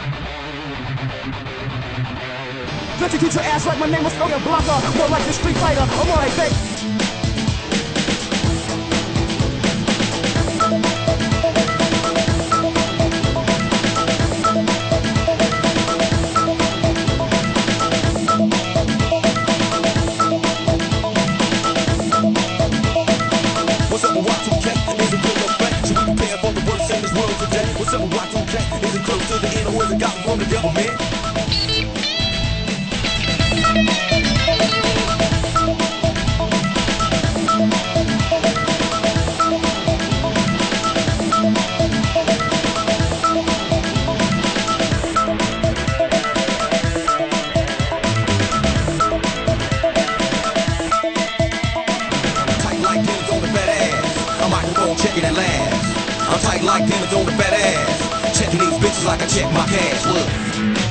Let you teach your ass like my name was Oya Blanca. More like the Street Fighter, I'm more like Beck. What's up with Y2K? Is it real or fake? Should we prepare for the worst in this world today? What's up with Y2K? Is it close to the end or is it gotten from the government? Checking at last. I'm tight like diamonds on the fat ass. Checking these bitches like I check my cash. Look.